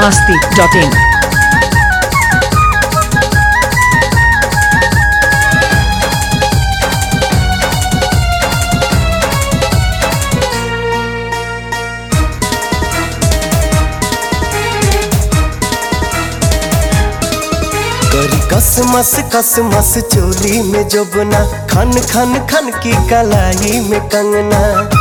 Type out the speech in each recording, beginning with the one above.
biharmasti.in। करी कसमस कसमस चोली में जोबना खन खन खन की कलाई में कंगना।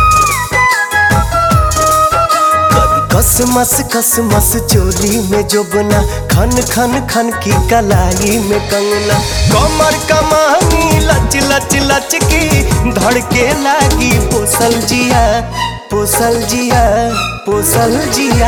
करी कसमस कसमस चोली में जोबना खन खन खन की कलाई में कंगना। कमर कमानी लच लच लच की धड़के लागी पोसल जिया पोसल जिया पोसल जिया।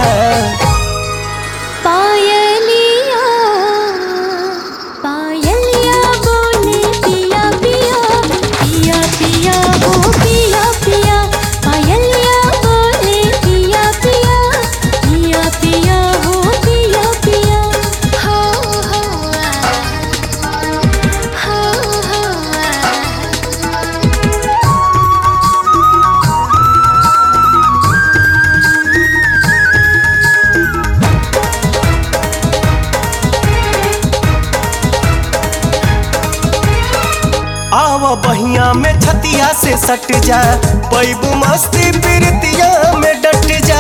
आवा बहिया में छतिया से सट जा पैबू मस्ती प्रीतिया में डट जा।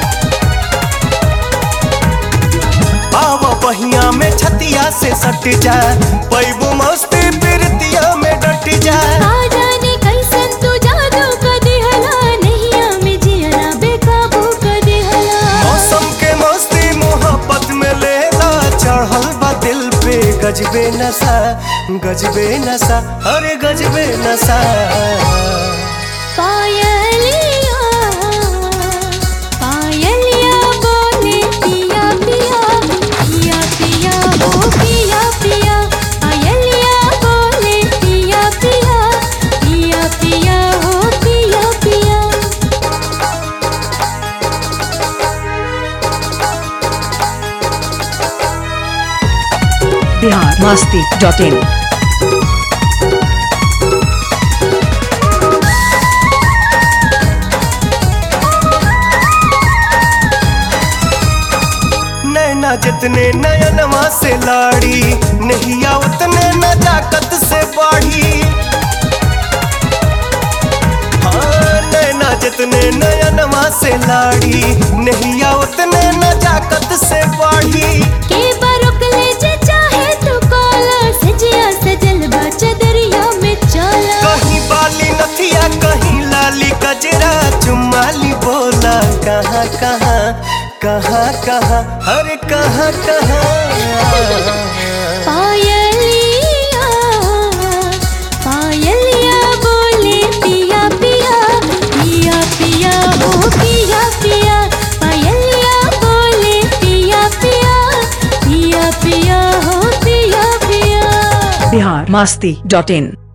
आवा बहिया में छतिया से सट जा पैबू मस्ती प्रीतिया में डट जा। मौसम के मस्ती मोहब्बत में लेला चढ़ल बा दिल पे गजबे नशा गजबे नशा अरे गजबे नशा। पायलिया पायलिया बोले पिया पिया पिया पिया ओ पिया पिया। पायलिया बोले पिया पिया पिया पिया ओ पिया पिया। biharmasti.in। नैना जितने नयनवा से लाड़ी नहिया उतने नजाकत से बाढ़ी। हाँ नैना जितने नयनवा से लाड़ी नहिया उतने नजाकत से बाढ़ी। के बारुक ले जे चाहे तू काला सजिया सजल बा चदरिया में चला। कहीं बाली नथिया कहीं लाली गजरा चुमाली बोला कहाँ कहाँ कहाँ कहाँ हर कहाँ कहाँ। पायलिया पायलिया बोले पिया पिया पिया पिया ओ पिया पिया। पायलिया बोले पिया पिया पिया पिया ओ पिया पिया। biharmasti.in।